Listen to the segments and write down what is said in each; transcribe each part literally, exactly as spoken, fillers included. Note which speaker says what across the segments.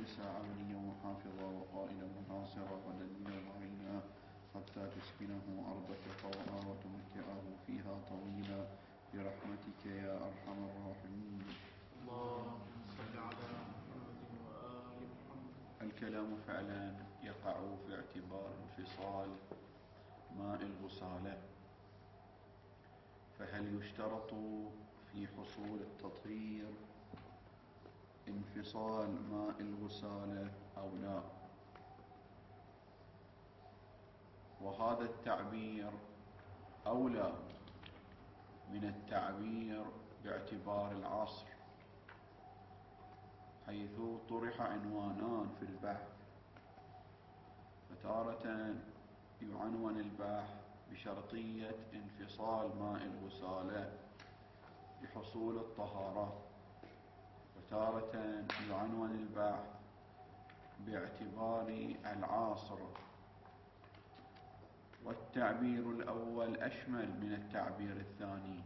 Speaker 1: مجلسا عمليا وحافظا وقائلا مناصرا ودليلا معينا حتى تسكنه أرضك طوعا وتمتعه فيها طويلا برحمتك يا أرحم الراحمين.
Speaker 2: اللهم صل على محمد وآل محمد.
Speaker 1: الكلام فعلا يقع في اعتبار انفصال ماء الغسالة، فهل يشترط في حصول التطهير انفصال ماء الغسالة أو لا؟ وهذا التعبير أولى من التعبير باعتبار العصر، حيث طرح عنوانان في البحث، فتارة يعنون البحث بشرطية انفصال ماء الغسالة لحصول الطهارة، وتارة يعنون البحث باعتبار العاصر. والتعبير الأول أشمل من التعبير الثاني،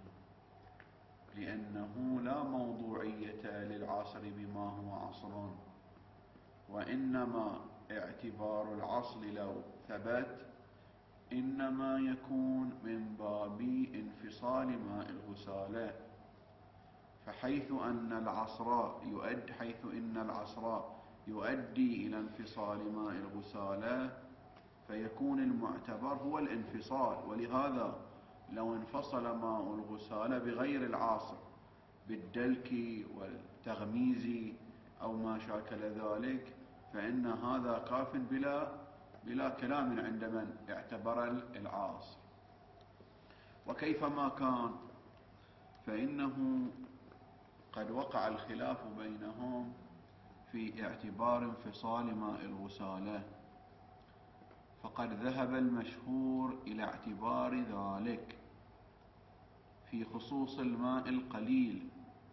Speaker 1: لأنه لا موضوعية للعصر بما هو عصر، وإنما اعتبار العصر لو ثبت إنما يكون من باب انفصال ماء الغسالة، فحيث أن العصر يؤدي حيث إن العصر يؤدي إلى انفصال ماء الغسالة فيكون المعتبر هو الانفصال. ولهذا لو انفصل ماء الغسالة بغير العاصر بالدلك والتغميز أو ما شاكل ذلك فإن هذا كاف بلا بلا كلام عند من اعتبر العاصر. وكيفما كان فإنه قد وقع الخلاف بينهم في اعتبار انفصال ماء الغسالة، فقد ذهب المشهور إلى اعتبار ذلك في خصوص الماء القليل،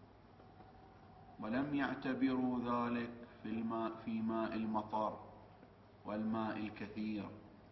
Speaker 1: ولم يعتبروا ذلك في الماء في ماء المطر والماء الكثير،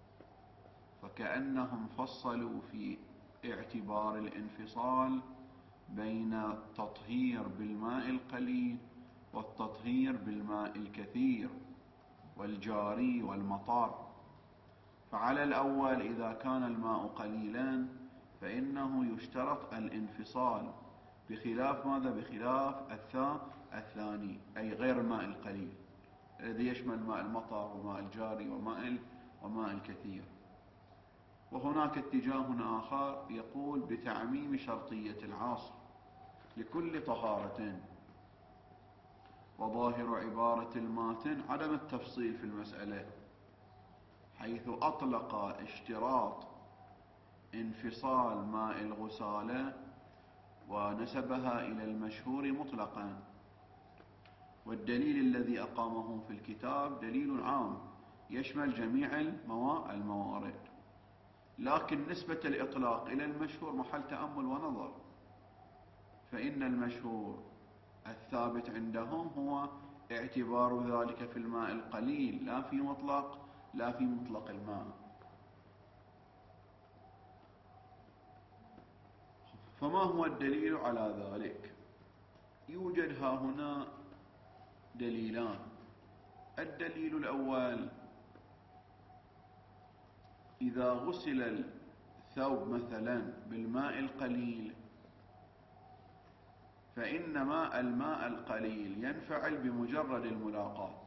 Speaker 1: فكأنهم فصلوا في اعتبار الانفصال بين التطهير بالماء القليل والتطهير بالماء الكثير والجاري والمطر. فعلى الأول إذا كان الماء قليلا فإنه يشترط الانفصال، بخلاف ماذا؟ بخلاف الثاني أي غير الماء القليل الذي يشمل ماء المطر وماء الجاري وماء وماء الكثير. وهناك اتجاه آخر يقول بتعميم شرطية العصر لكل طهارة، وظاهر عبارة الماتن عدم التفصيل في المسألة، حيث أطلق اشتراط انفصال ماء الغسالة ونسبها إلى المشهور مطلقا. والدليل الذي أقامه في الكتاب دليل عام يشمل جميع الموارد، لكن نسبة الإطلاق إلى المشهور محل تأمل ونظر، فإن المشهور الثابت عندهم هو اعتبار ذلك في الماء القليل لا في مطلق لا في مطلق الماء. فما هو الدليل على ذلك؟ يوجد ها هنا دليلان. الدليل الأول: إذا غسل الثوب مثلا بالماء القليل فإن ماء الماء القليل ينفعل بمجرد الملاقاة،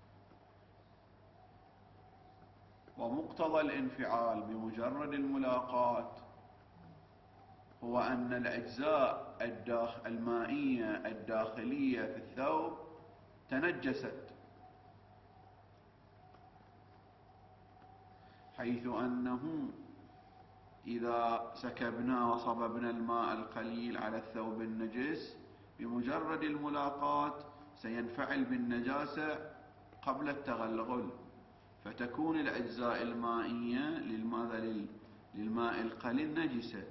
Speaker 1: ومقتضى الانفعال بمجرد الملاقاة هو أن الأجزاء المائية الداخلية في الثوب تنجست، حيث أنه إذا سكبنا وصببنا الماء القليل على الثوب النجس بمجرد الملاقاة سينفعل بالنجاسة قبل التغلغل، فتكون الأجزاء المائية للماء القليل نجسة.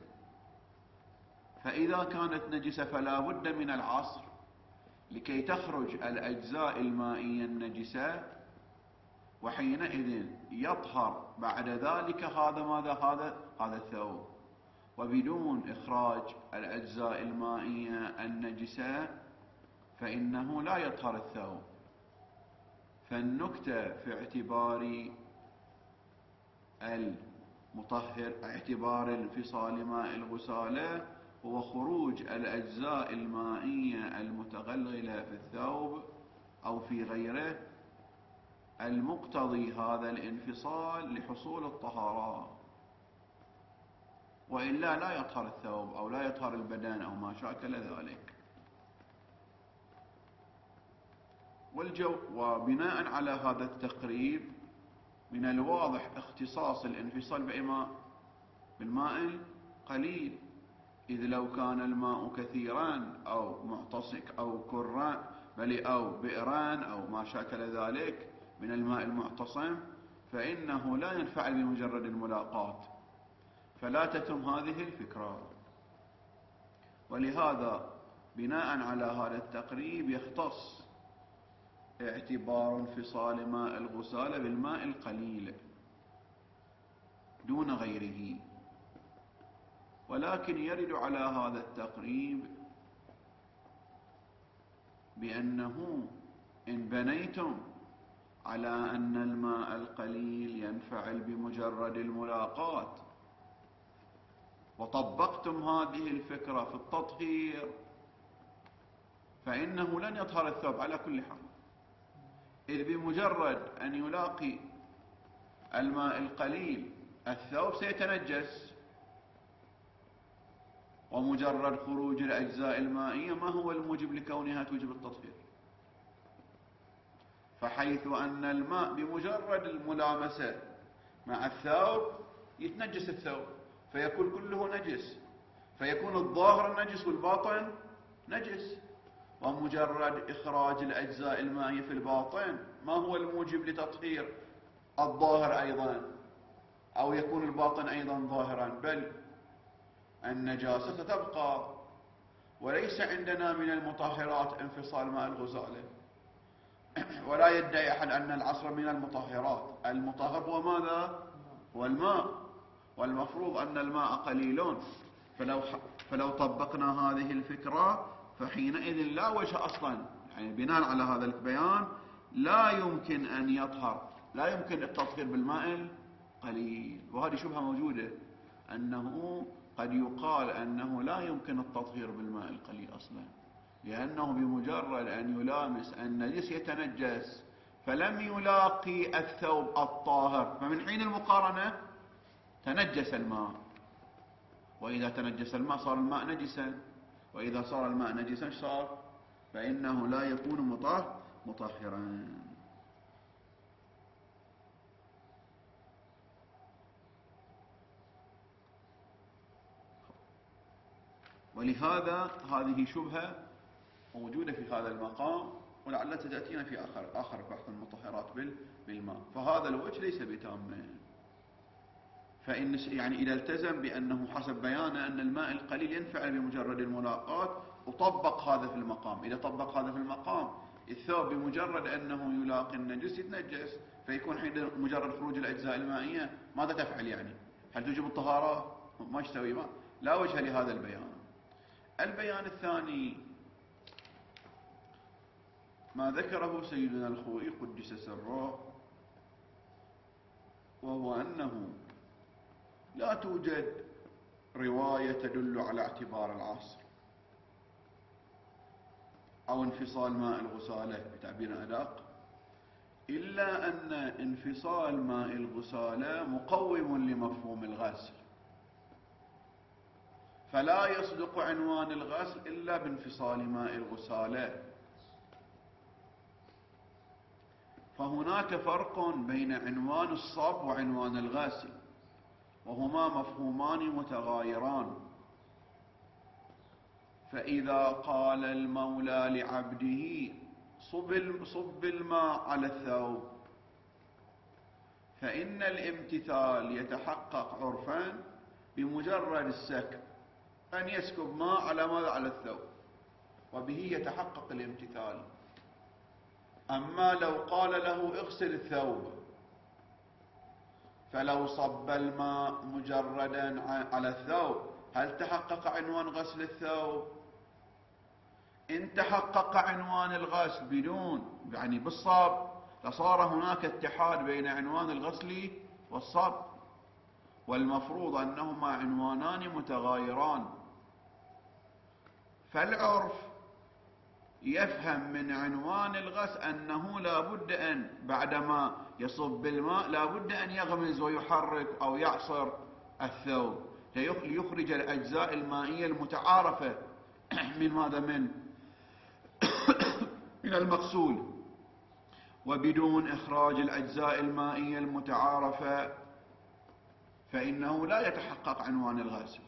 Speaker 1: فإذا كانت نجسة فلا بد من العصر لكي تخرج الأجزاء المائية النجسة، وحينئذ يطهر بعد ذلك هذا ماذا هذا هذا الثوب. وبدون إخراج الأجزاء المائية النجسة فإنه لا يطهر الثوب. فالنكتة في اعتبار المطهر، اعتبار انفصال ماء الغسالة، هو خروج الأجزاء المائية المتغلغلة في الثوب أو في غيره المقتضي هذا الانفصال لحصول الطهارة، وإلا لا يطهر الثوب أو لا يطهر البدن أو ما شاكل ذلك. والجو وبناء على هذا التقريب من الواضح اختصاص الانفصال بماء بالماء القليل، إذ لو كان الماء كثيرا أو معتصك أو كران بل أو بئران أو ما شاكل ذلك من الماء المعتصم فإنه لا ينفعل بمجرد الملاقاة، فلا تتم هذه الفكرة. ولهذا بناء على هذا التقريب يختص اعتبار انفصال ماء الغسالة بالماء القليل دون غيره. ولكن يرد على هذا التقريب بأنه إن بنيتم على أن الماء القليل ينفعل بمجرد الملاقاة وطبقتم هذه الفكرة في التطهير فإنه لن يطهر الثوب على كل حال، إذ بمجرد أن يلاقي الماء القليل الثوب سيتنجس، ومجرد خروج الأجزاء المائية ما هو الموجب لكونها توجب التطهير؟ فحيث أن الماء بمجرد الملامسة مع الثوب يتنجس الثوب فيكون كله نجس، فيكون الظاهر نجس والباطن نجس، ومجرد إخراج الأجزاء المائية في الباطن ما هو الموجب لتطهير الظاهر أيضا أو يكون الباطن أيضا ظاهرا، بل النجاسة تبقى. وليس عندنا من المطهرات انفصال ماء الغسالة، ولا يدعي أحد أن العصر من المطهرات. المطهر هو ماذا؟ هو الماء، والمفروض أن الماء قليل، فلو, فلو طبقنا هذه الفكرة فحينئذ لا وجه أصلا، يعني بناء على هذا البيان لا يمكن أن يطهر، لا يمكن التطهير بالماء القليل. وهذه شبهة موجودة أنه قد يقال أنه لا يمكن التطهير بالماء القليل أصلا، لأنه بمجرد أن يلامس النجس يتنجس، فلم يلاقي الثوب الطاهر، فمن حين المقارنة تنجس الماء، وإذا تنجس الماء صار الماء نجسا، وإذا صار الماء نجسا صار فإنه لا يكون مطهرا. ولهذا هذه شبهة موجودة في هذا المقام، ولعلها تأتينا في آخر آخر بحث المطهرات بالماء. فهذا الوجه ليس بتام، فإن يعني إذا التزم بأنه حسب بيانه أن الماء القليل ينفعل بمجرد الملاقاة وطبق هذا في المقام، إذا طبق هذا في المقام الثوب بمجرد أنه يلاقي النجس يتنجس، فيكون حين مجرد خروج الأجزاء المائية ماذا تفعل؟ يعني هل توجب الطهارة؟ ما يستوي، ما لا وجه لهذا البيان. البيان الثاني ما ذكره سيدنا الخوئي قدس سره، وهو أنه لا توجد رواية تدل على اعتبار العصر أو انفصال ماء الغسالة بتعبير أدق، إلا أن انفصال ماء الغسالة مقوم لمفهوم الغسل، فلا يصدق عنوان الغسل إلا بانفصال ماء الغسالة. فهناك فرق بين عنوان الصب وعنوان الغسل، وهما مفهومان متغايران. فإذا قال المولى لعبده صب صب الماء على الثوب، فإن الامتثال يتحقق عرفا بمجرد السكب، أن يسكب ماء على ماذا؟ على الثوب، وبه يتحقق الامتثال. أما لو قال له اغسل الثوب، فلو صب الماء مجردا على الثوب هل تحقق عنوان غسل الثوب؟ إن تحقق عنوان الغسل بدون يعني بالصب لصار هناك اتحاد بين عنوان الغسل والصب، والمفروض أنهما عنوانان متغايران. فالعرف يفهم من عنوان الغسل أنه لا بد أن بعدما يصب الماء لا بد أن يغمز ويحرك أو يعصر الثوب ليخرج الأجزاء المائية المتعارفة من ماذا من من المغسول. وبدون إخراج الأجزاء المائية المتعارفة فإنه لا يتحقق عنوان الغسل.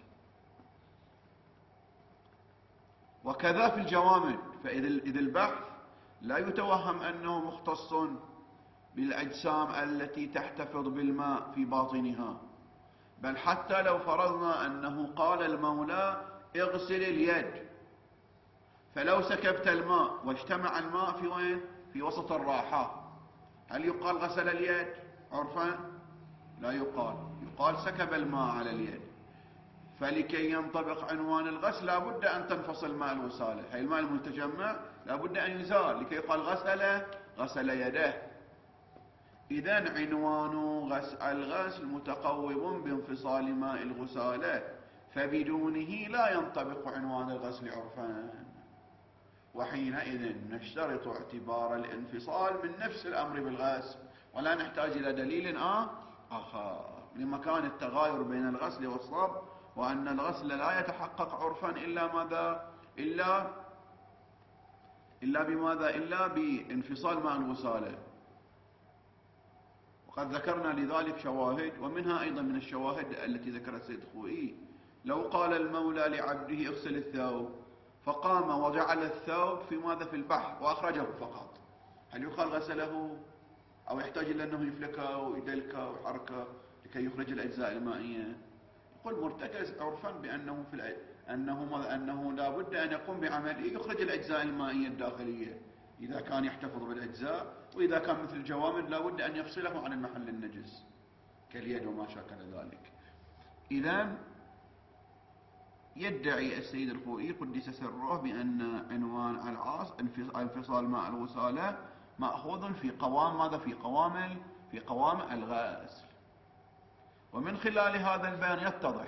Speaker 1: وكذا في الجوامد، فإذا البحث لا يتوهم أنه مختص بالأجسام التي تحتفظ بالماء في باطنها، بل حتى لو فرضنا أنه قال المولى اغسل اليد، فلو سكبت الماء واجتمع الماء في وين؟ في وسط الراحة، هل يقال غسل اليد عرفا؟ لا يقال، يقال سكب الماء على اليد. فلكي ينطبق عنوان الغسل لا بد أن تنفصل ماء الوسالة، هي الماء المتجمع لا بد أن يزال لكي يقال غسل غسل يده. إذن عنوان غسل الغسل متقوم بانفصال ماء الغسالة، فبدونه لا ينطبق عنوان الغسل عرفا. وحينئذ نشترط اعتبار الانفصال من نفس الأمر بالغسل، ولا نحتاج إلى دليل آخر لمكان التغاير بين الغسل والصب، وأن الغسل لا يتحقق عرفا إلا ماذا؟ إلا إلا بماذا؟ إلا بانفصال ماء الغسالة. وقد ذكرنا لذلك شواهد، ومنها أيضا من الشواهد التي ذكرها السيد الخوئي: لو قال المولى لعبده اغسل الثوب فقام وجعل الثوب في ماذا؟ في البحر وأخرجه فقط، هل يقال غسله؟ أو يحتاج إلى أنه يفلكه ويدلكه ويحركه لكي يخرج الأجزاء المائية؟ يقول مرتكز عرفا بأنه في الأ... أنه أنه لا بد أن يقوم بعمله يخرج الأجزاء المائية الداخلية إذا كان يحتفظ بالأجزاء، وإذا كان مثل الجوامد لا بد أن يفصله عن المحل النجس كاليد وما شاكل ذلك. إذن يدعي السيد الخوئي قدس سره بأن عنوان العاص انفصال ماء الغسالة مأخوذ في قوام ماذا؟ في قوام في قوام الغسل. ومن خلال هذا البيان يتضح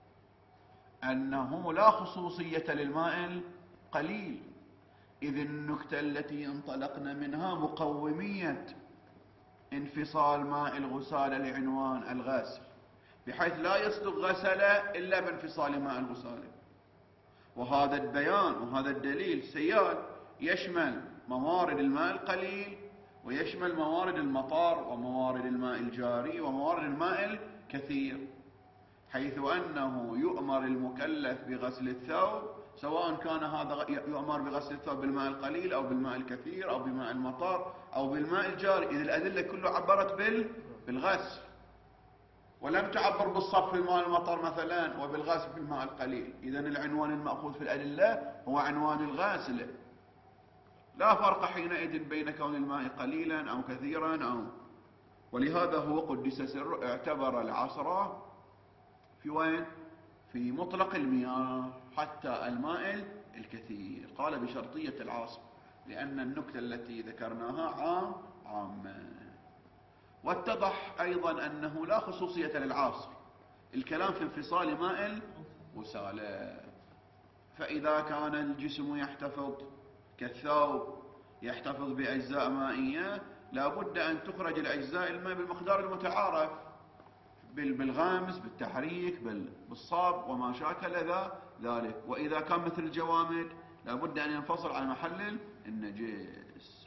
Speaker 1: أنه لا خصوصية للماء القليل، إذ النكتة التي انطلقنا منها مقومية انفصال ماء الغسالة لعنوان الغسل، بحيث لا يصدق غسل إلا بانفصال ماء الغسالة. وهذا البيان وهذا الدليل سيال يشمل موارد الماء القليل، ويشمل موارد المطر وموارد الماء الجاري وموارد الماء الكثير، حيث أنه يؤمر المكلف بغسل الثوب سواء كان هذا يؤمر بغسل الثوب بالماء القليل أو بالماء الكثير أو بماء المطر أو بالماء الجاري، إذ الأدلة كلها عبرت بالغسل، ولم تعبر بالصب في الماء المطر مثلا وبالغسل في الماء القليل. إذن العنوان المأخوذ في الأدلة هو عنوان الغاسل، لا فرق حينئذ بين كون الماء قليلا أو كثيرا أو ولهذا هو قدس سره اعتبر العصر في وين؟ في مطلق المياه حتى الماء الكثير، قال بشرطية العاصر لأن النكتة التي ذكرناها عام عامة. واتضح أيضا أنه لا خصوصية للعاصر، الكلام في انفصال ماء الغسالة. فإذا كان الجسم يحتفظ كالثوب يحتفظ بأجزاء مائية لا بد أن تخرج الأجزاء الماء بالمقدار المتعارف بالغمس بالتحريك بالصب وما شاكل ذلك. وإذا كان مثل الجوامد لا بد أن ينفصل عن محل النجس.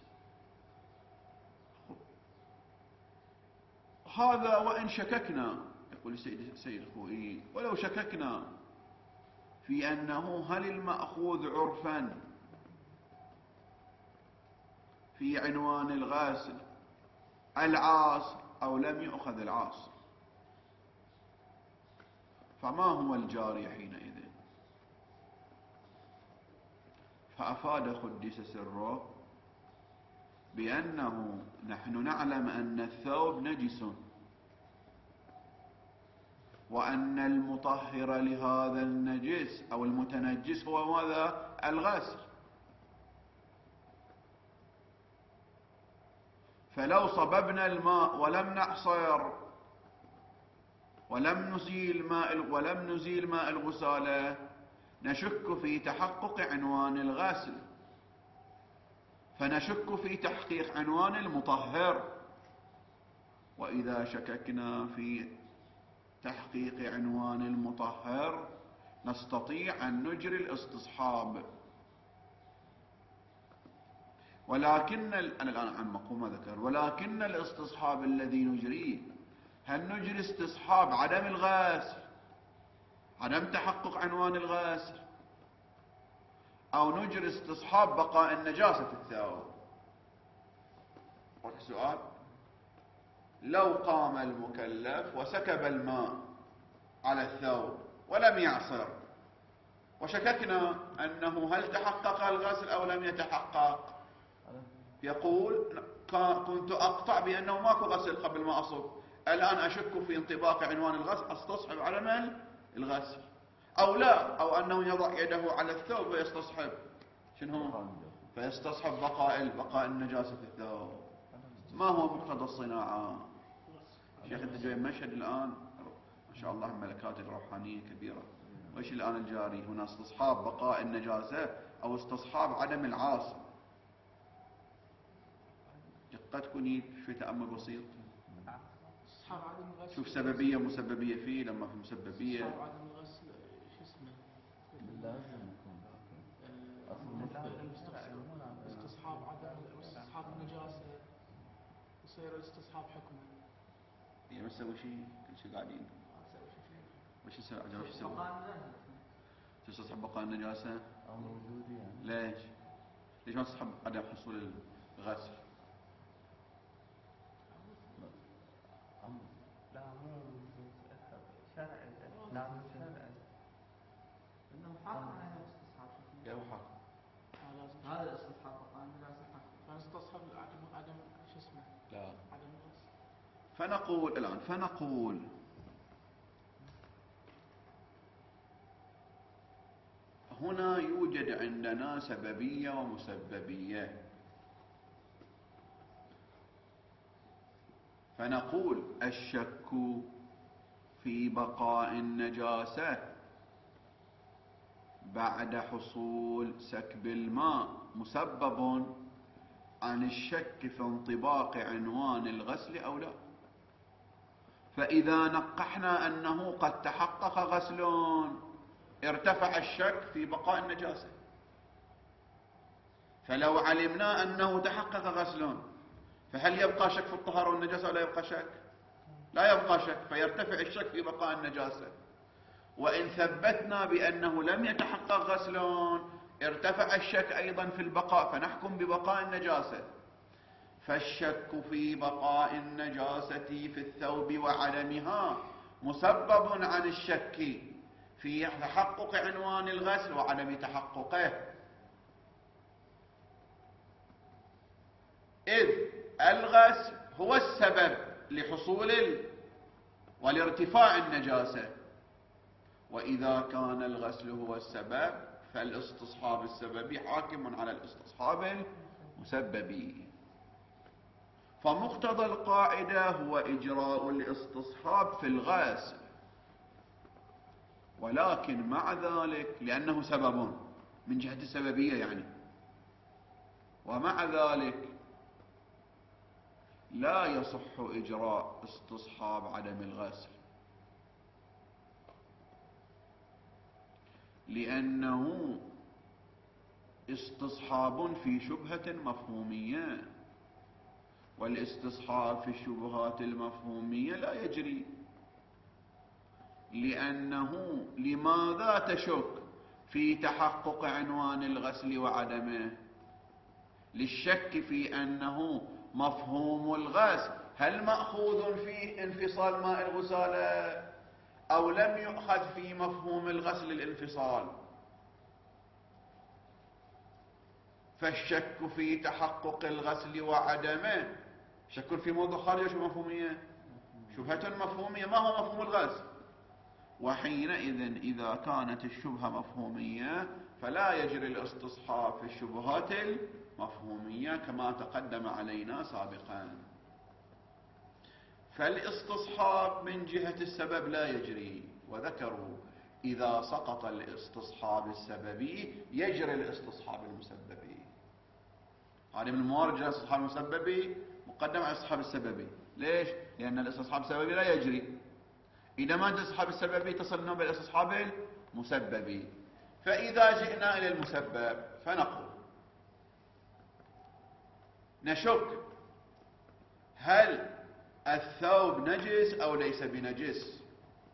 Speaker 1: هذا وإن شككنا، يقول السيد الخوئي، ولو شككنا في أنه هل المأخوذ عرفا في عنوان الغاسل العاصر أو لم يؤخذ العاصر، فما هو الجاري حينئذ؟ فأفاد قدس سره بأنه نحن نعلم أن الثوب نجس، وأن المطهر لهذا النجس أو المتنجس هو ماذا؟ الغسل. فلو صببنا الماء ولم نعصر ولم نزيل ماء ولم نزيل ماء الغسالة نشك في تحقق عنوان الغسل، فنشك في تحقيق عنوان المطهر. وإذا شككنا في تحقيق عنوان المطهر نستطيع أن نجري الاستصحاب. ولكن أنا الآن عن مقوم ذكر ولكن الاستصحاب الذي نجريه، هل نجري استصحاب عدم الغسل، عدم تحقق عنوان الغسل، أو نجري استصحاب بقاء النجاسة في الثوب؟ واضح السؤال؟ لو قام المكلف وسكب الماء على الثوب ولم يعصر وشككنا أنه هل تحقق الغسل أو لم يتحقق، يقول كنت أقطع بأنه ماكو غسل قبل ما أصب، الآن أشك في انطباق عنوان الغسل، أستصحب عدم الغسل أو لا، أو أنه يضع يده على الثوب ويستصحب شنو؟ فيستصحب بقاء بقاء النجاسة في الثوب. ما هو مقتضى الصناعة؟ شيخ انت جاي مشهد الآن ما شاء الله ملكات الروحانية كبيرة، وإيش الآن الجاري هنا؟ استصحاب بقاء النجاسة أو استصحاب عدم العاصر؟ قد تكون في تأمل بسيط. شوف سببية مسببية فيه، لما في مسببية
Speaker 2: استصحاب عدم الغسل شو اسمه؟
Speaker 3: لازم يكون
Speaker 2: استصحاب عدم استصحاب النجاسة يصير استصحاب حكمه.
Speaker 1: هي ما تسوي شيء، كل شيء قاعدين وش يسوي؟ عجب وش يسوي؟ تستصحب بقاء النجاسة؟
Speaker 3: موجود يعني.
Speaker 1: ليش؟ ليش ما تستصحب عدم حصول الغسل؟
Speaker 3: لا مو شرعي، لا مو شرعي.
Speaker 4: انه حق على الاستصحاب.
Speaker 1: يا هو حق.
Speaker 4: هذا الاستصحاب قانون النجاسة حق.
Speaker 2: فنستصحب عدم عدم شو اسمه؟
Speaker 1: لا.
Speaker 2: عدم الغسل.
Speaker 1: فنقول الآن فنقول هنا يوجد عندنا سببية ومسببية. فنقول الشك في بقاء النجاسة بعد حصول سكب الماء مسبب عن الشك في انطباق عنوان الغسل أو لا. فإذا نقحنا أنه قد تحقق غسل ارتفع الشك في بقاء النجاسة. فلو علمنا أنه تحقق غسل فهل يبقى شك في الطهارة والنجاسة ولا يبقى شك؟ لا يبقى شك، فيرتفع الشك في بقاء النجاسة. وإن ثبتنا بأنه لم يتحقق غسل ارتفع الشك أيضا في البقاء، فنحكم ببقاء النجاسة. فالشك في بقاء النجاسة في الثوب وعدمها مسبب عن الشك في تحقق عنوان الغسل وعدم تحققه، إذ الغسل هو السبب لحصول والارتفاع النجاسة. وإذا كان الغسل هو السبب فالاستصحاب السببي حاكم على الاستصحاب المسببي. فمقتضى القاعدة هو إجراء الاستصحاب في الغسل، ولكن مع ذلك لأنه سبب من جهة السببية يعني، ومع ذلك لا يصح إجراء استصحاب عدم الغسل، لأنه استصحاب في شبهة مفهومية، والاستصحاب في الشبهات المفهومية لا يجري. لأنه لماذا تشك في تحقق عنوان الغسل وعدمه؟ للشك في أنه مفهوم الغسل هل مأخوذ فيه انفصال ماء الغسالة أو لم يؤخذ في مفهوم الغسل الانفصال. فالشك في تحقق الغسل وعدمه شك في موضوع خارجي شو مفهومية؟ شبهة مفهومية. ما هو مفهوم الغسل؟ وحينئذ إذا كانت الشبهة مفهومية فلا يجري الاستصحاب في الشبهات المفهومية كما تقدم علينا سابقا. فالاستصحاب من جهة السبب لا يجري، وذكروا إذا سقط الاستصحاب السببي يجري الاستصحاب المسببي. هذه من الموارد الاستصحاب المسببي مقدم على الاستصحاب السببي. ليش؟ لأن الاستصحاب السببي لا يجري. إذا ما جاء الاستصحاب السببي تصلنا بالاستصحاب المسببي. فإذا جئنا إلى المسبب فنقول نشك هل الثوب نجس أو ليس بنجس،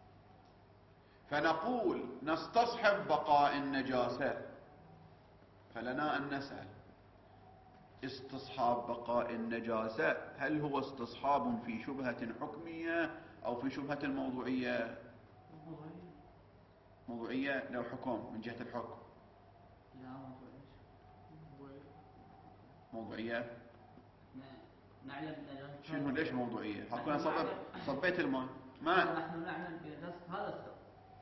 Speaker 1: فنقول نستصحب بقاء النجاسة. فلنا أن نسأل استصحاب بقاء النجاسة هل هو استصحاب في شبهة حكمية أو في شبهة الموضوعية؟ موضوعية لو حكم من جهة الحكم.
Speaker 4: لا موضوعية.
Speaker 1: موضوعية
Speaker 4: نعلم
Speaker 1: شنو ليش موضوعية؟ حكونا صب صبيت الماء ما
Speaker 4: نحن نعلم بنجاسة هذا الثوب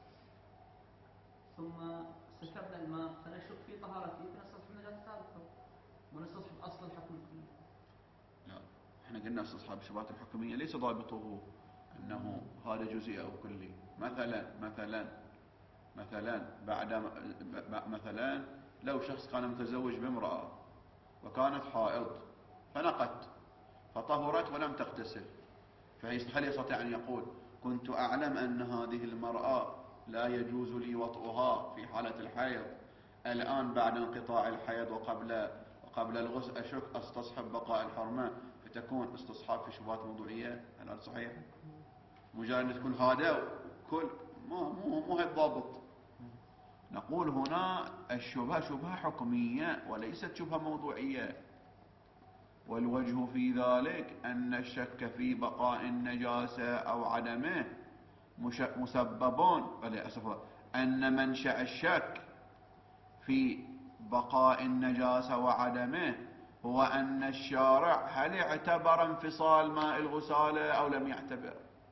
Speaker 4: ثم استشربنا الماء فنشك في طهارته فنستصحب نجاسة هذا الثوب ونستصحب أصل الحكم كله.
Speaker 1: لا، احنا قلنا استصحاب الشبهات الحكمية ليس ضابطه انه هذا جزئي او كلي. مثلا مثلا مثلا بعد مثلا لو شخص كان متزوج بامرأة وكانت حائض فنقت فطهرت ولم تغتسل، فهل يستطيع أن يقول كنت أعلم أن هذه المرأة لا يجوز لي وطئها في حالة الحيض، الآن بعد انقطاع الحيض وقبل وقبل الغسل أشك أستصحب بقاء الحرمة، فتكون استصحاب في شبهات موضوعية؟ هل هذا صحيح؟ مجرد تكون هذا كل مو مو مو الضابط. نقول هنا الشبهة شبهة حكمية وليست شبهة موضوعية، والوجه في ذلك أن الشك في بقاء النجاسة أو عدمه مسببون، أن منشأ الشك في بقاء النجاسة وعدمه هو أن الشارع هل اعتبر انفصال ماء الغسالة أو لم يعتبر.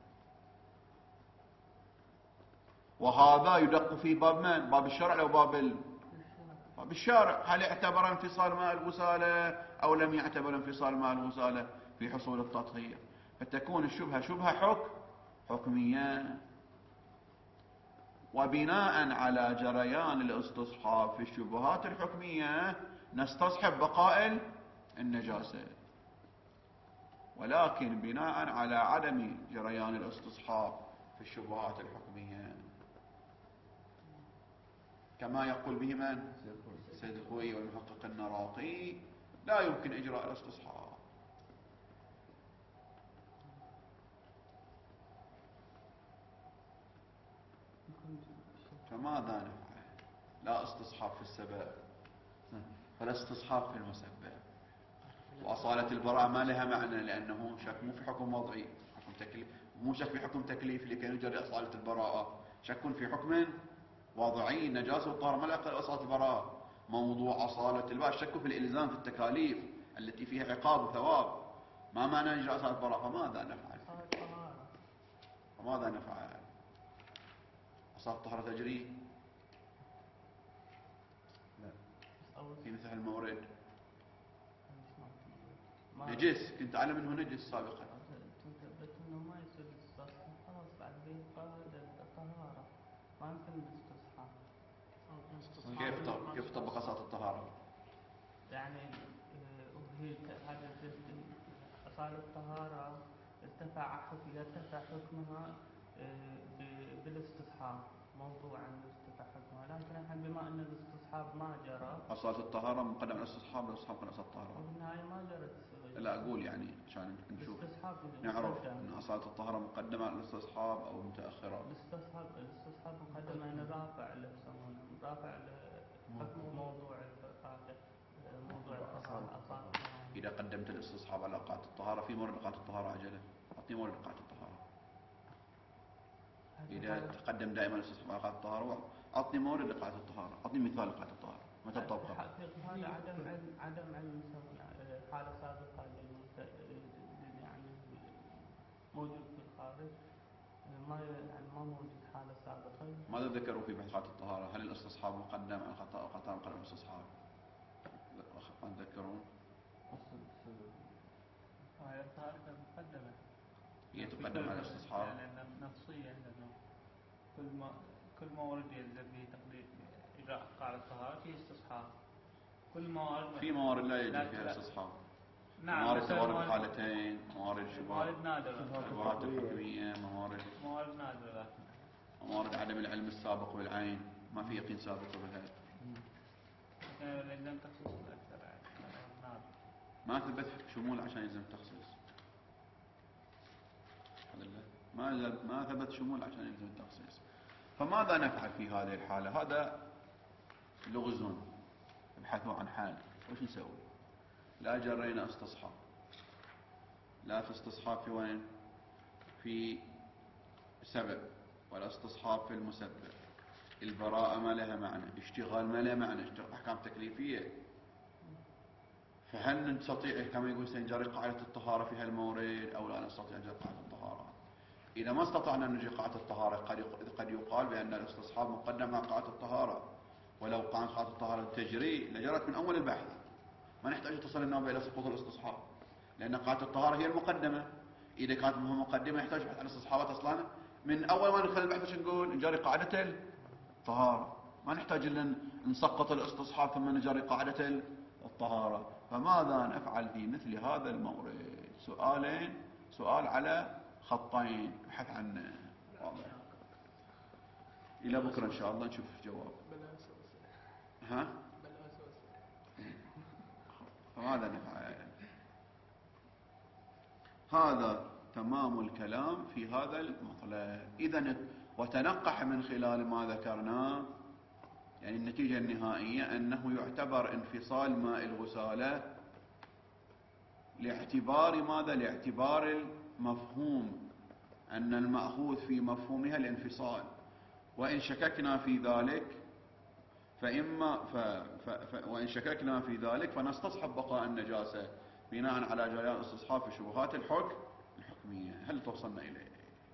Speaker 1: وهذا يدق في باب من؟ باب الشرع أو باب ال... باب الشارع. هل اعتبر انفصال ماء الغسالة أو لم يعتبر انفصال ماء الغسالة في حصول التطهير؟ فتكون الشبهة شبهة حكم حكمية. وبناء على جريان الاستصحاب في الشبهات الحكمية نستصحب بقاء النجاسة، ولكن بناء على عدم جريان الاستصحاب في الشبهات الحكمية كما يقول به من؟ سيد الخوئي والمحقق النراقي لا يمكن إجراء الاستصحاب. فماذا نفعل؟ لا استصحاب في السبب ولا استصحاب في المسبب. وأصالة البراءة ما لها معنى، لأنه شك مو في حكم وضعي، حكم تكليف، مو شك في حكم تكليف لكي نجري أصالة البراءة، شك في حكم وضعي. النجاسة والطهارة ما لها أصالة البراءة. موضوع أصالة البراءة الشك في الإلزام في التكاليف التي فيها عقاب وثواب، ما معنى نجري أصالة البراءة. فماذا نفعل؟ فماذا نفعل؟ أصالة الطهارة تجري؟ لا. في مثل المورد نجس، كنت أعلم أنه نجس سابقا.
Speaker 3: انه ما يصير الاستصحاب، خلاص بعد بيبقى الطهارة ما يمكن الاستصحاب.
Speaker 1: كيف طب كيف طبق أصالة الطهارة؟
Speaker 3: يعني وهي هذا أصالة الطهارة ارتفع حكم يرتفع حكمها بالاستصحاب، موضوع عن ارتفاع حكمها، لكن الحين بما أن الاستصحاب ما جرى
Speaker 1: أصالة الطهارة مقدم على الاستصحاب ولا الاستصحاب على أصالة الطهارة؟
Speaker 3: وبالنهاية ما جرت.
Speaker 1: لا أقول يعني عشان نشوف نعرف أن أصالة الطهارة مقدمة على الاستصحاب أو متأخرة.
Speaker 3: الاستصحاب الاستصحاب مقدمة أنه رافع له يسمونه رافع لحكم موضوع موضوع الطهارة.
Speaker 1: إذا قدمت الاستصحاب على قاعدة الطهارة في مورد قاعدة الطهارة عجلة، أعطني مورد قاعدة الطهارة. إذا تقدم دائما الاستصحاب على قاعدة الطهارة أعطني مورد لقاعدة الطهارة، أعطني مثال لقاعدة الطهارة متى تطبق.
Speaker 3: هذا عدم علم عدم علم حالة سابقة يعني موجود في الخارج، ما يعني ما موجود حالة سابقة.
Speaker 1: ماذا ذكروا في بحث الطهارة؟ هل الاستصحاب مقدم على الخطأ أو خطأ مقدم على الاستصحاب؟ ما تذكرون؟
Speaker 3: هاي الطهارة مقدمة.
Speaker 1: هي تقدم على الاستصحاب.
Speaker 3: لأن نصية لأنه كل ما كل ما ورد يلزم به تقديم إجراء قاعدة الطهارة فيه استصحاب. كل موارد
Speaker 1: في موارد لا يجب فيها الاستصحاب.
Speaker 3: نعم.
Speaker 1: موارد توارد الحالتين، موارد شبهات
Speaker 3: موارد نادرة.
Speaker 1: شبهات الحكمية، موارد
Speaker 3: موارد نادرة.
Speaker 1: موارد عدم العلم السابق بالعين، ما في يقين سابق بها.
Speaker 3: لازم تخصيص الأكثر نادر.
Speaker 1: ما ثبت شمول عشان يلزم التخصيص. ما ما ثبت شمول عشان يلزم التخصيص. فماذا نفعل في هذه الحالة؟ هذا لغز، ابحثوا عن حال. وش نسوي؟ لا جرينا استصحاب، لا في استصحاب في وين؟ في سبب، ولا استصحاب في المسبب. البراءة ما لها معنى، اشتغال ما لها معنى، احكام تكليفية. فهل نستطيع كما يقول سنجري قاعدة الطهارة في هالمورد أو لا نستطيع نجري قاعدة الطهارة؟ إذا ما استطعنا أن نجري قاعدة الطهارة قد يقال بأن الاستصحاب مقدم على قاعدة الطهارة، ولو كانت قاعدة الطهارة تجري لجرت من أول البحث، ما نحتاج تصل النوبة إلى سقوط الاستصحاب، لأن قاعدة الطهارة هي المقدمة. إذا كانت مقدمة يحتاج بحث عن الاستصحابات أصلا من أول ما ندخل البحث. شو نقول؟ نجري قاعدة الطهارة، ما نحتاج إلا نسقط الاستصحاب ثم نجري قاعدة الطهارة. فماذا نفعل في مثل هذا المورد؟ سؤالين، سؤال على خطين نبحث عنه. واضح. إلى بكرة إن شاء الله نشوف جواب. ها؟ فماذا نفعل؟ هذا تمام الكلام في هذا المطلب. إذن وتنقح من خلال ما ذكرناه، يعني النتيجة النهائية أنه يعتبر انفصال ماء الغسالة لاعتبار ماذا؟ لاعتبار المفهوم، أن المأخوذ في مفهومها الانفصال. وإن شككنا في ذلك فإما ف ف ف وإن شككنا في ذلك فنستصحب بقاء النجاسة بناء على جريان استصحاب في شبهات الحكم الحكمية. هل توصلنا إليه؟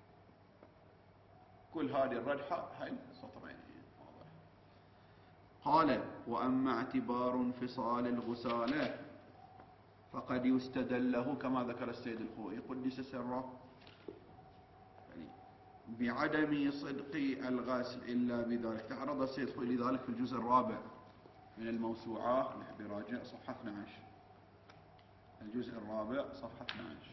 Speaker 1: كل هذه الرجحة هاي سطرين. قال: وأما اعتبار انفصال الغسالة فقد يستدل له كما ذكر السيد الخوئي قدس سره بعدم صدق الغسل إلا بذلك. تعرض السيد الخوئي لذلك في الجزء الرابع من الموسوعات، براجع صفحة اثني عشر، الجزء الرابع صفحة اثني عشر.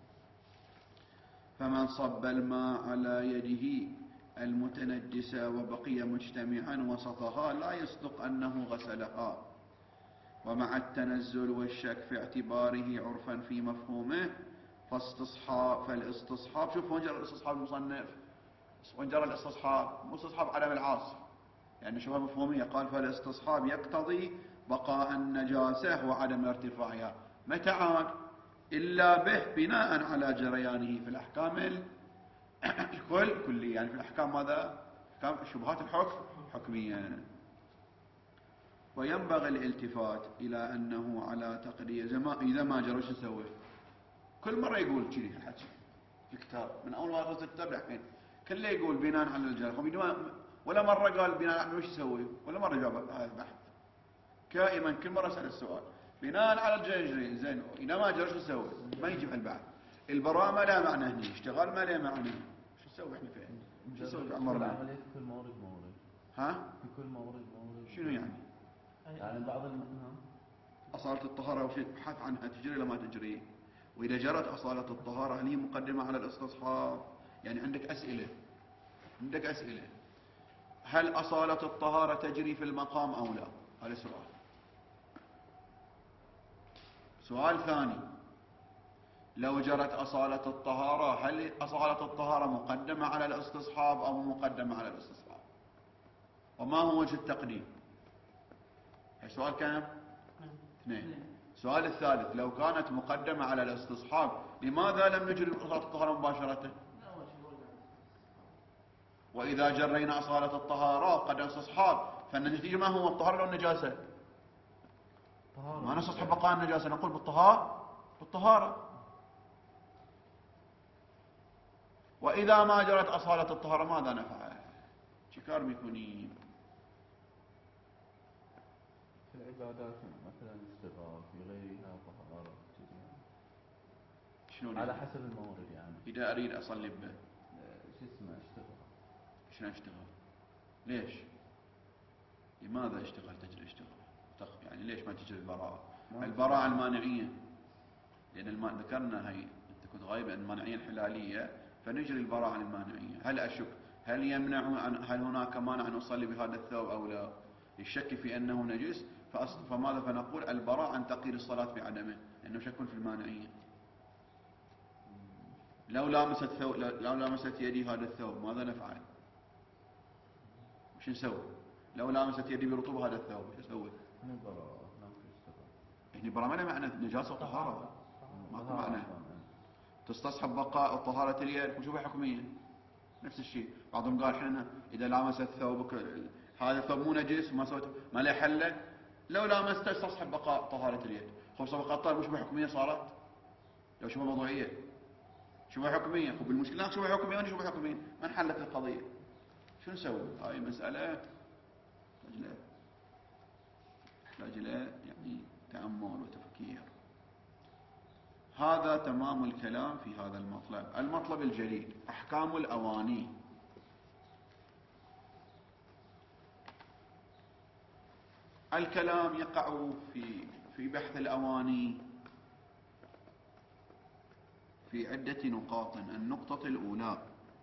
Speaker 1: فمن صب الماء على يده المتنجسة وبقي مجتمعا وسطها لا يصدق أنه غسلها، ومع التنزل والشك في اعتباره عرفا في مفهومه فاستصحاب فالاستصحاب. شوف وين جرى الاستصحاب المصنف، وين جرى الاستصحاب؟ مو استصحاب عدم العاصر، يعني شبه مفهومية. قال: فالاستصحاب يقتضي بقاء النجاسة وعدم ارتفاعها. متى عاد؟ إلا به بناء على جريانه في الأحكام الكل كلي، يعني في الأحكام ماذا؟ أحكام شبهات الحكم حكمية. وينبغي الالتفات إلى أنه على تقدير إذا ما جرى شو نسوي؟ كل مرة يقول كذي في الحكي في الكتاب من أول ما غزت الكتاب لحين كله يقول بناء على الجرح، ولا مرة قال بناء على وش يسوي، ولا مرة جاب هذا البحث. كائما كل مرة سأل السؤال بناء على الجري. زين إذا ما جرى شو نسوي؟ ما يجي في البحث. البراءة ما لها معنى هنا، اشتغال ما لها معنى. شو نسوي احنا فيه؟ شو نسوي في عمرنا؟
Speaker 5: العملية في كل مورد مورد.
Speaker 1: ها؟
Speaker 5: في كل مورد مورد.
Speaker 1: شنو يعني؟
Speaker 5: يعني بعض المتنها
Speaker 1: أصالة الطهارة وش يبحث عنها تجري ولا ما تجري؟ وإذا جرت أصالة الطهارة هل هي مقدمة على الاستصحاب؟ يعني عندك أسئلة عندك أسئلة هل أصالة الطهارة تجري في المقام أو لا؟ هذا سؤال. سؤال ثاني: لو جرت أصالة الطهارة هل أصالة الطهارة مقدمة على الاستصحاب أو مقدمة على الاستصحاب؟ وما هو وجه التقديم؟ سؤال كم؟ اثنين. السؤال الثالث: لو كانت مقدمة على الاستصحاب لماذا لم نجري أصالة الطهارة مباشرة؟ وإذا جرينا أصالة الطهارة قد الاستصحاب فالنتيجة ما هو؟ الطهارة أو النجاسة؟ ما نستصحب بقاء النجاسة، نقول بالطهارة بالطهارة. وإذا ما جرت أصالة الطهارة ماذا نفعل؟ شكار بيكون يجيب
Speaker 5: في العبادات مثلا اشتغال، في غيرها طهارة كذي يعني.
Speaker 1: شلون
Speaker 5: على
Speaker 1: يعني؟
Speaker 5: حسب المورد يعني.
Speaker 1: إذا أريد أصلي به
Speaker 5: آه، شو اسمه اشتغال.
Speaker 1: شلون أشتغل؟ ليش؟ لماذا اشتغل تجري اشتغل؟ تق- يعني ليش ما تجري البراءة؟
Speaker 5: ما
Speaker 1: البراءة المانعية، لأن الم... ذكرنا هي أنت كنت غايب عن المانعية الحلالية، فنجري البراءة عن المانعية. هل أشك هل يمنع عن هل هناك مانع أن أصلي بهذا الثوب أو لا؟ الشك في أنه نجس، فأصل فماذا فنقول البراءة عن تقييد الصلاة بعدمه، لأنه شك في المانعية. لو لامست ثوب لو لامست يدي هذا الثوب ماذا نفعل؟ وش نسوي؟ لو لامست يدي برطوبة هذا الثوب وش اسوي؟
Speaker 5: من البراءة هناك اشتغال.
Speaker 1: يعني براءة ما له معنى نجاسة وطهارة، ماكو
Speaker 5: طهارة
Speaker 1: معنى.
Speaker 5: أصلاً.
Speaker 1: تستصحب بقاء طهارة اليد وشوفها حكمية نفس الشيء. بعضهم قال احنا اذا لامست ثوبك هذا الثوب مو نجس وما سويت ما له حله، لو لامسته تستصحب بقاء طهارة اليد. خب بقاء الطهارة مش حكمية صارت؟ لو شوفها موضوعية شوفها حكمية. خب المشكلة شوفها حكمية وانا شوفها حكمية، ما انحلت القضية. شو نسوي؟ هاي مسألة تحتاج تحتاج يعني تأمل وتفكير. هذا تمام الكلام في هذا المطلب. المطلب الجديد أحكام الأواني. الكلام يقع في في بحث الأواني في عدة نقاط. النقطة الأولى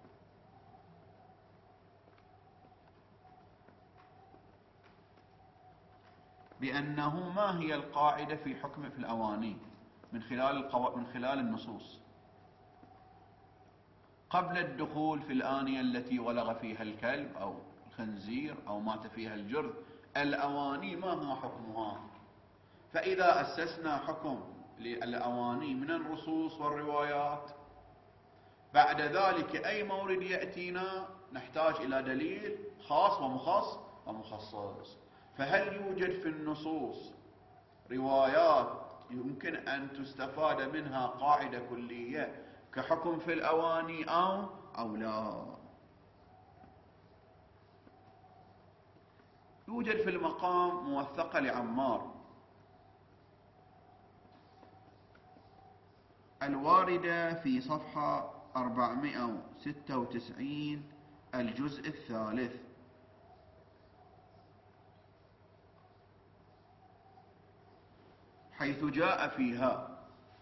Speaker 1: بأنه ما هي القاعدة في حكم في الأواني من خلال القو... من خلال النصوص قبل الدخول في الآنية التي ولغ فيها الكلب أو الخنزير أو مات فيها الجرذ. الأواني ما هو حكمها؟ فإذا أسسنا حكم للأواني من النصوص والروايات، بعد ذلك أي مورد يأتينا نحتاج إلى دليل خاص ومخصص ومخصص. فهل يوجد في النصوص روايات يمكن أن تستفاد منها قاعدة كلية كحكم في الأواني أو أو لا؟ يوجد في المقام موثقة لعمار الواردة في صفحة أربعمائة وستة وتسعين الجزء الثالث، حيث جاء فيها: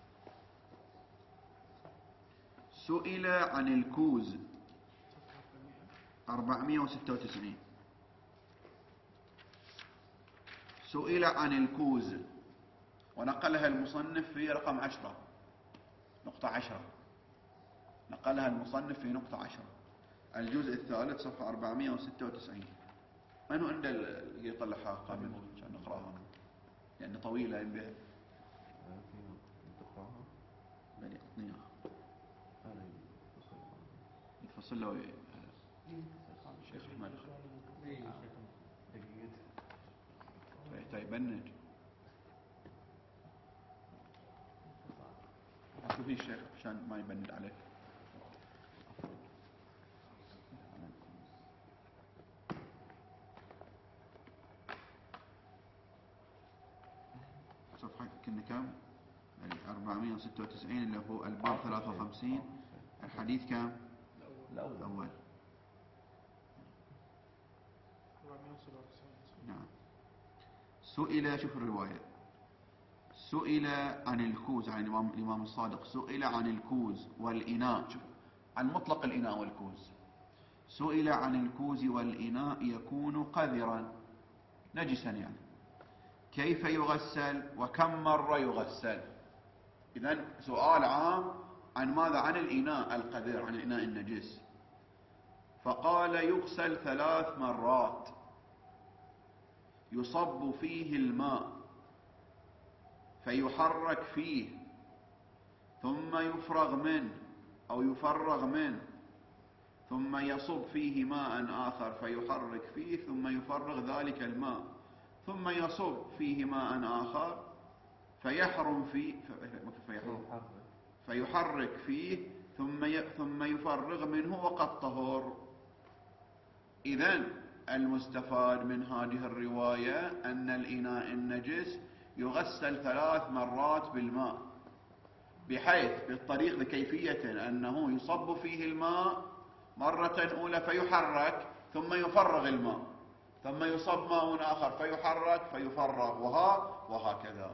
Speaker 1: سئل عن الكوز. أربعمائة وستة وتسعين سئل عن الكوز، ونقلها المصنف في رقم عشرة نقطة عشرة نقلها المصنف في نقطة عشرة الجزء الثالث صفحة أربعمائة وستة وتسعين. من عنده اللي يطلعها قبل عشان نقراها لأن طويلة ينبه
Speaker 5: تقراها؟
Speaker 1: بني أعطني
Speaker 5: هذا
Speaker 1: يتفصل له شيخ أحمد يبند. شوف في الشيخ عشان ما يبند عليك. صفحة كنا كم؟ أربعمائة وستة وتسعين اللي هو الباب ثلاثة وخمسين. الحديث كم؟
Speaker 5: الأول.
Speaker 1: الأول. نعم. سئل، شوف الرواية، سئل عن الكوز، عن الإمام, الإمام الصادق، سئل عن الكوز والإناء، شوف عن مطلق الإناء والكوز. سئل عن الكوز والإناء يكون قذرا نجسا يعني، كيف يغسل وكم مرة يغسل؟ إذن سؤال عام عن ماذا؟ عن الإناء القذر، عن الإناء النجس. فقال يغسل ثلاث مرات، يصب فيه الماء فيحرك فيه ثم يفرغ منه أو يفرغ منه ثم يصب فيه ماء آخر فيحرك فيه ثم يفرغ ذلك الماء ثم يصب فيه ماء آخر فيحرم فيه فيحرم فيحرك فيه ثم ثم يفرغ منه وقد طهر. إذن المستفاد من هذه الرواية أن الإناء النجس يغسل ثلاث مرات بالماء، بحيث بالطريق بكيفية أنه يصب فيه الماء مرة أولى فيحرك ثم يفرغ الماء، ثم يصب ماء آخر فيحرك فيفرغ، وها وهكذا.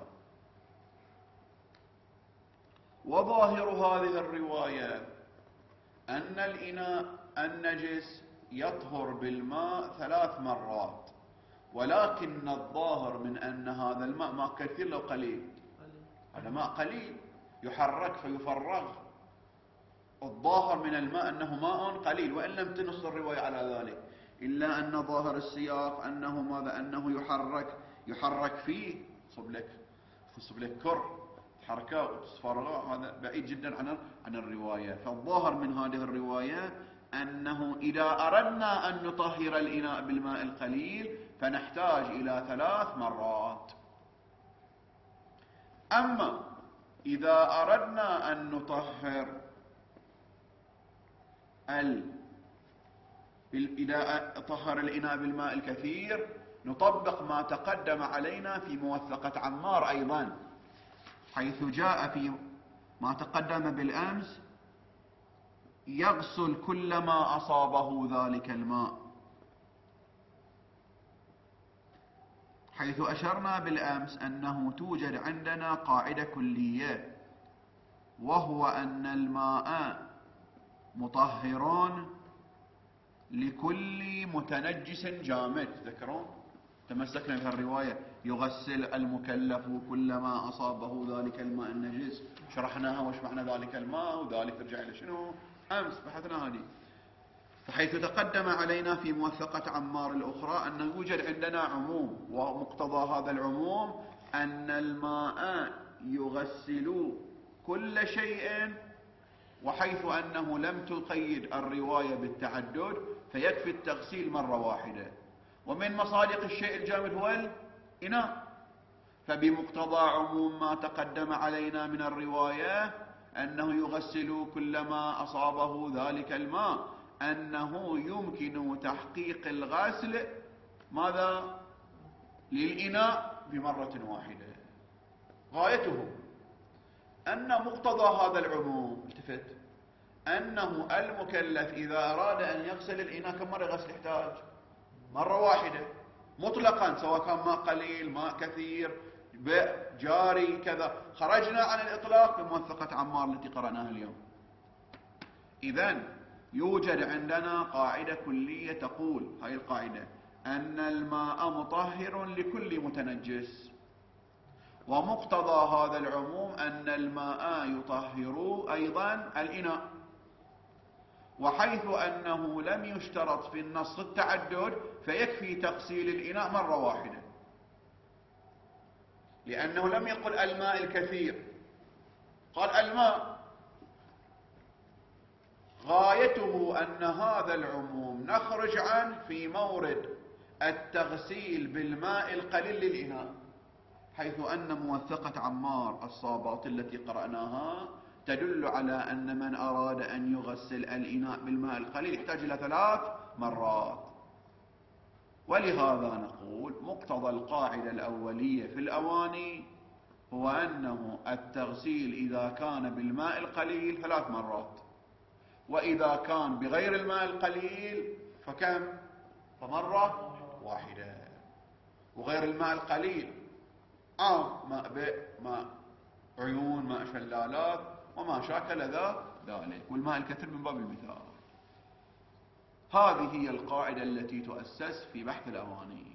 Speaker 1: وظاهر هذه الرواية أن الإناء النجس يطهر بالماء ثلاث مرات، ولكن الظاهر من أن هذا الماء ماء كثير لو قليل، هذا ماء قليل يحرك فيفرغ. الظاهر من الماء أنه ماء قليل، وإن لم تنص الرواية على ذلك، إلا أن ظاهر السياق أنه ماذا؟ أنه يحرك يحرك فيه صب لك تصب لك كر تحركه وتصفرغه، هذا بعيد جدا عن عن الرواية. فالظاهر من هذه الرواية أنه إذا أردنا أن نطهر الإناء بالماء القليل فنحتاج إلى ثلاث مرات. أما إذا أردنا أن نطهر ال إذا طهر الإناء بالماء الكثير نطبق ما تقدم علينا في موثقة عمار أيضا، حيث جاء في ما تقدم بالأمس يغسل كل ما أصابه ذلك الماء، حيث أشرنا بالأمس أنه توجد عندنا قاعدة كلية، وهو أن الماء مطهر لكل متنجس جامد. تذكرون تمسكنا بها الرواية يغسل المكلف كل ما أصابه ذلك الماء النجس، شرحناها وش معنى ذلك الماء، وذلك ترجع إلى شنو أمس بحثنا هذه. فحيث تقدم علينا في موثقة عمار الأخرى أن يوجد عندنا عموم، ومقتضى هذا العموم أن الماء يغسل كل شيء، وحيث أنه لم تقيد الرواية بالتعدد فيكفي التغسيل مرة واحدة، ومن مصادق الشيء الجامد هو الإناء. فبمقتضى عموم ما تقدم علينا من الرواية أنه يغسل كل ما أصابه ذلك الماء، أنه يمكن تحقيق الغسل ماذا؟ للإناء بمرة واحدة. غايته أن مقتضى هذا العموم التفت أنه المكلف إذا أراد أن يغسل الإناء كم مرة غسل يحتاج؟ مرة واحدة مطلقا، سواء كان ماء قليل ماء كثير جاري كذا. خرجنا عن الإطلاق بموثقة عمار التي قرأناها اليوم. إذن يوجد عندنا قاعدة كلية تقول هاي القاعدة أن الماء مطهر لكل متنجس، ومقتضى هذا العموم أن الماء يطهر أيضا الإناء، وحيث أنه لم يشترط في النص التعدد فيكفي تغسيل الإناء مرة واحدة، لأنه لم يقل الماء الكثير، قال الماء. غايته أن هذا العموم نخرج عنه في مورد التغسيل بالماء القليل للإناء، حيث أن موثقة عمار الصابات التي قرأناها تدل على أن من أراد أن يغسل الإناء بالماء القليل يحتاج إلى ثلاث مرات. ولهذا نقول مقتضى القاعدة الأولية في الأواني هو أنه التغسيل إذا كان بالماء القليل ثلاث مرات، وإذا كان بغير الماء القليل فكم؟ فمرة واحدة. وغير الماء القليل آه ماء بئر، ماء عيون، ماء شلالات، وما شاكل ذا ذلك، والماء الكثير من باب المثال. هذه هي القاعدة التي تؤسس في بحث الأواني.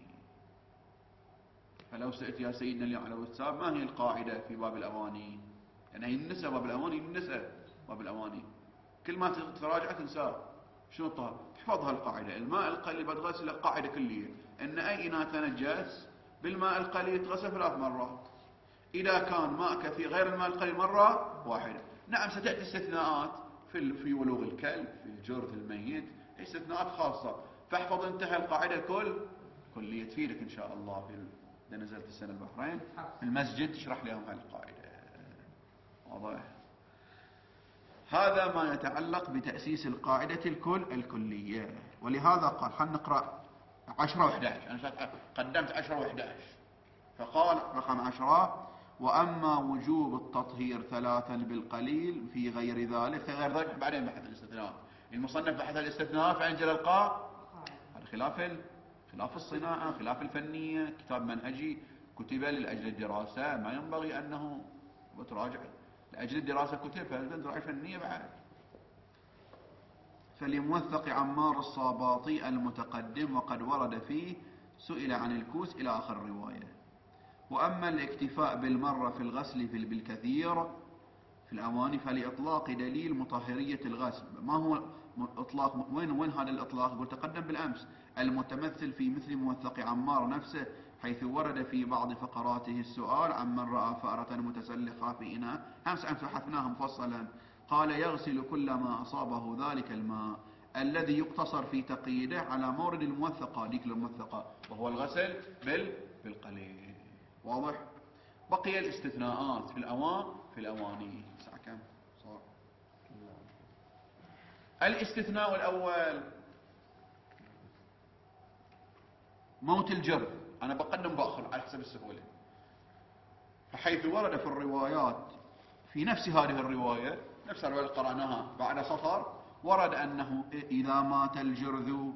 Speaker 1: فلو سألت يا سيدنا اليوم على واتساب ما هي القاعدة في باب الأواني؟ يعني هي النساء باب الأواني، النساء باب الأواني، كل ما تراجع تنساه. شنو الطهر؟ تحفظها القاعدة. الماء القليل بتغسل قاعدة كلية أن أي إناء تنجس بالماء القليل تغسل ثلاث مرات، إذا كان ماء كثير غير الماء القليل مرة واحدة. نعم ستأتي استثناءات في في ولوغ الكلب، في الجرث الميت، استثناءات خاصة. فاحفظ انتهى القاعدة الكل كلية، تفيدك إن شاء الله في إذا نزلت السنة البحرين في المسجد تشرح لهم هذه القاعدة. واضح؟ هذا ما يتعلق بتأسيس القاعدة الكل الكلية. ولهذا قال خلينا نقرأ عشرة وإحدى عشر. أنا قدمت عشرة وإحدى عشر، فقال رقم عشرة: وأما وجوب التطهير ثلاثا بالقليل في غير ذلك، في غير ذلك بعدين بحث الاستثناء. المصنف بحث الاستثناء فعند الإلقاء هذا خلاف خلاف الصناعة، خلاف الفنية، كتاب منهجي كتب لأجل الدراسة، ما ينبغي أنه وتراجع لأجل الدراسة كتب، فالدراسة فنية بعد. فلموثق عمار الصاباطي المتقدم وقد ورد فيه سئل عن الكوس إلى آخر الرواية. وأما الاكتفاء بالمرة في الغسل في بالكثير في الأواني فلإطلاق دليل مطهرية الغسل. ما هو إطلاق؟ وين وين هذا الإطلاق؟ قلت تقدم بالأمس، المتمثل في مثل موثق عمار نفسه، حيث ورد في بعض فقراته السؤال عن من رأى فأرة متسلخة في إناء. أمس أمس بحثناها مفصلا. قال: يغسل كل ما أصابه ذلك الماء الذي يقتصر في تقييده على مورد الموثقة، ذيك الموثقة، وهو الغسل بال بالقليل. واضح؟ بقي الاستثناءات في الأوان في الأواني. ساعة كم صار؟ الاستثناء الأول موت الجرب. أنا بقدم بآخر على حسب السهولة. فحيث ورد في الروايات في نفس هذه الرواية، نفس الرواية اللي قرأناها بعد سطر، ورد أنه إذا مات الجرذ،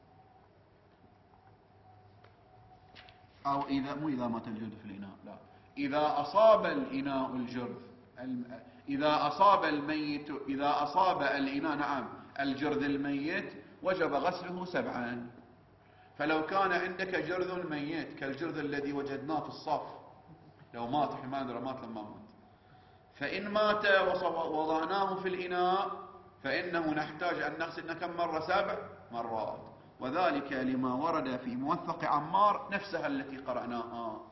Speaker 1: أو إذا مو إذا مات الجرذ في الإناء، لا، إذا أصاب الإناء الجرذ، إذا أصاب الميت، إذا أصاب الإناء نعم الجرذ الميت وجب غسله سبعا. فلو كان عندك جرذ ميت كالجرذ الذي وجدناه في الصف، لو مات احنا ما ندري مات لما مات، فإن مات ووضعناه في الإناء فإنه نحتاج أن نغسل كم مرة؟ سبع مرات. وذلك لما ورد في موثق عمار نفسها التي قرأناها،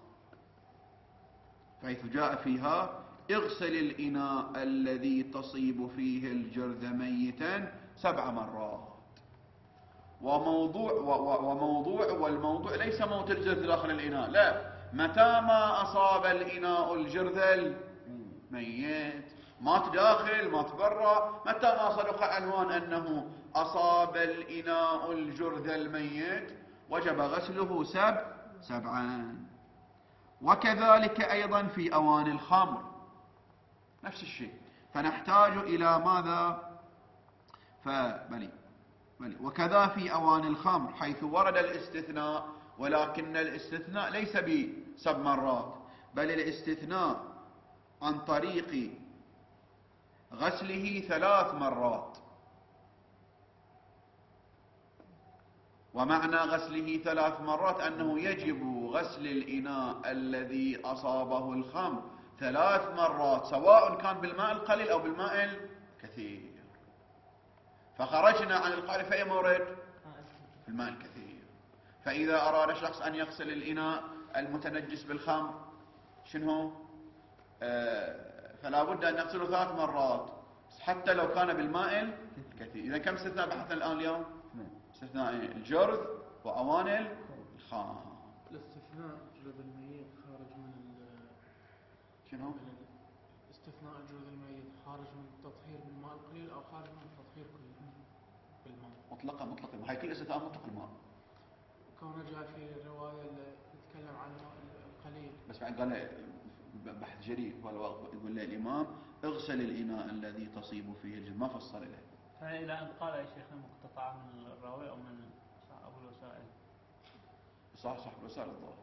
Speaker 1: حيث جاء فيها: اغسل الإناء الذي تصيب فيه الجرذ ميتا سبع مرات. وموضوع وموضوع والموضوع ليس موت الجرذ داخل الإناء، لا، متى ما أصاب الإناء الجرذ الميت، مات داخل مات برا، متى ما صدق عنوان أنه أصاب الإناء الجرذ الميت وجب غسله سبع سبعان. وكذلك أيضا في أواني الخمر نفس الشيء. فنحتاج إلى ماذا؟ فبلي بلي. وكذا في أواني الخمر حيث ورد الاستثناء، ولكن الاستثناء ليس بسبع مرات، بل الاستثناء عن طريق غسله ثلاث مرات. ومعنى غسله ثلاث مرات أنه يجب غسل الإناء الذي أصابه الخمر ثلاث مرات، سواء كان بالماء القليل أو بالماء الكثير. فخرجنا عن القليل في أي مورد؟ في الماء الكثير. فإذا أراد شخص أن يغسل الإناء المتنجس بالخمر شنو؟ آه فلا بد أن نغسله ثلاث مرات حتى لو كان بالماء الكثير. إذا كم استثناء بحثنا الآن اليوم؟ استثناء الجرذ وأواني الخمر.
Speaker 2: الاستثناء جرذ الميت خارج من
Speaker 1: شنو؟
Speaker 2: استثناء الجرذ الميت خارج من التطهير بالماء القليل أو خارج من التطهير بالماء
Speaker 1: مطلقا مطلقا. هاي كل استثناء مطلق الماء.
Speaker 2: كونه جاء في الرواية اللي تتكلم عن القليل.
Speaker 1: بس بعد قال بحث جريء، يقول له الإمام: اغسل الإناء الذي تصيب فيه الجرذ، ما فصل له.
Speaker 3: فإلى أن قال يا شيخنا مقتطعة من الراوي أو من أبو الوسائل.
Speaker 1: صح صح الوسائل الظاهر.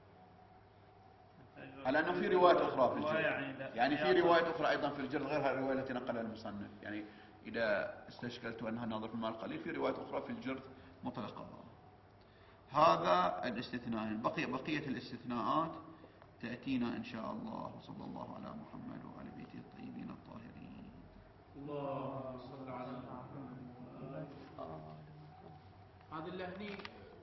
Speaker 1: على أنه في رواية أخرى في الجرذ، يعني, يعني في رواية أخرى أيضا في الجرذ غير الرواية التي نقلها المصنف. يعني إذا استشكلت أنها ناظر في الماء القليل في رواية أخرى في الجرذ مطلقة. هذا الاستثناء. بقي بقية الاستثناءات تأتينا إن شاء الله. وصلى الله على محمد وعلى بيته الطيبين الطاهرين.
Speaker 2: اللهم صل على محمد. هذا اللي هني